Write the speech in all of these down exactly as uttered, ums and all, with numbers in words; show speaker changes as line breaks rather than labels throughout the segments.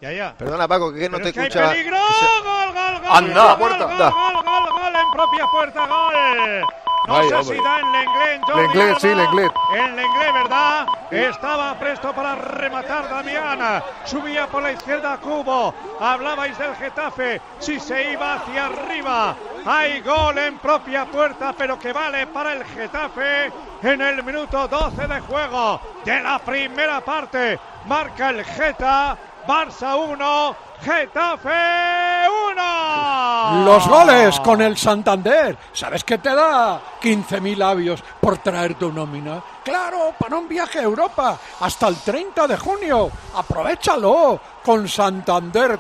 Ya, ya.
Perdona, Paco, que no
Pero
te
es que
escuchaba.
hay peligro.
Se...
Gol, gol, gol.
Anda.
Gol, gol, gol, gol, gol, gol en propia puerta, gol. No
Vaya,
sé
hombre.
si da en Lenglet, Jordi
Lenglet,
Alba.
sí, Lenglet.
En Lenglet, ¿verdad? Estaba presto para rematar Damián. Subía por la izquierda Cubo. Hablabais del Getafe. Si se iba hacia arriba. Hay gol en propia puerta, pero que vale para el Getafe en el minuto doce de juego de la primera parte. Marca el Geta. Barça uno, Getafe uno.
Los goles con el Santander. ¿Sabes qué te da? quince mil labios por traer tu nómina. Claro, para un viaje a Europa hasta el treinta de junio. Aprovechalo con Santander.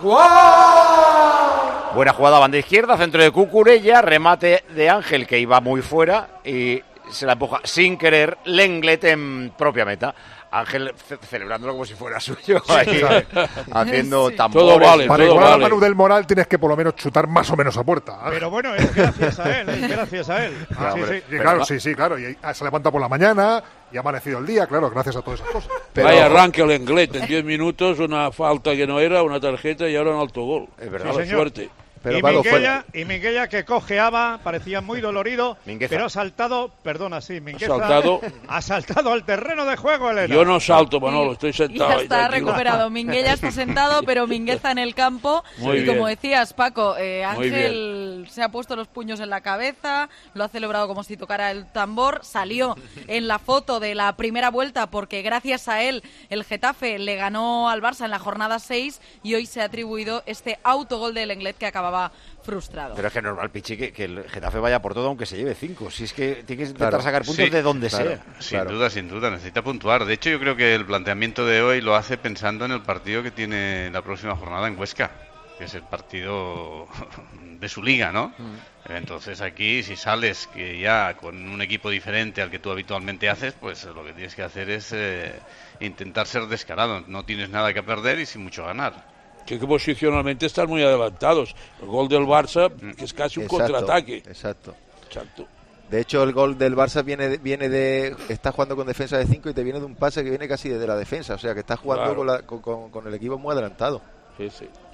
¡Guau!
Buena jugada, banda izquierda, centro de Cucurella, remate de Ángel que iba muy fuera y se la empuja sin querer Lenglet en propia meta. Ángel ce- celebrándolo como si fuera suyo, ahí, haciendo
Sí.
tambores.
Todo vale,
Para
todo
igualar a
vale.
Manu del Moral tienes que por lo menos chutar más o menos a puerta. Ah,
Pero bueno, es gracias a él, es gracias a él.
ah,
Sí,
hombre,
sí.
sí, claro, sí, sí, claro. Y ah, se levanta por la mañana y ha amanecido el día, claro, gracias a todas esas cosas.
Pero,
Vaya arranque el Englet en diez minutos, una falta que no era, una tarjeta y ahora un autogol.
Es verdad.
Mala
Sí, señor.
suerte.
pero
y,
Paco,
Minguella,
fue...
y Minguella que cojeaba, parecía muy dolorido,
Mingueza.
pero ha saltado, perdona, sí, Mingueza,
Saltado.
ha saltado al terreno de juego, Elena.
Yo no salto, Manolo, estoy
Y
sentado.
ya
ahí,
está
tranquilo.
recuperado. Minguella está sentado, pero Mingueza en el campo.
Muy
y
bien.
como decías, Paco, eh,
Muy
Ángel se ha puesto los puños en la cabeza, lo ha celebrado como si tocara el tambor, salió en la foto de la primera vuelta porque gracias a él el Getafe le ganó al Barça en la jornada seis y hoy se ha atribuido este autogol del Lenglet que acababa frustrado.
Pero es que es normal, Pichi, que, que el Getafe vaya por todo aunque se lleve cinco. Si es que tiene que intentar
Claro.
sacar puntos
Sí,
de donde
claro.
sea.
Sin
Claro.
duda, sin duda, necesita puntuar. De hecho, yo creo que el planteamiento de hoy lo hace pensando en el partido que tiene la próxima jornada en Huesca, que es el partido de su liga, ¿no? Entonces aquí, si sales que ya con un equipo diferente al que tú habitualmente haces, pues lo que tienes que hacer es eh, intentar ser descarado. No tienes nada que perder y sin mucho ganar.
Que, que posicionalmente están muy adelantados. El gol del Barça, que es casi un
Exacto,
contraataque.
Exacto.
Exacto.
De hecho, el gol del Barça viene de, viene de... Está jugando con defensa de cinco y te viene de un pase que viene casi desde la defensa. O sea, que está jugando
Claro.
con, la- con- con- con el equipo muy adelantado.
Sí, sí.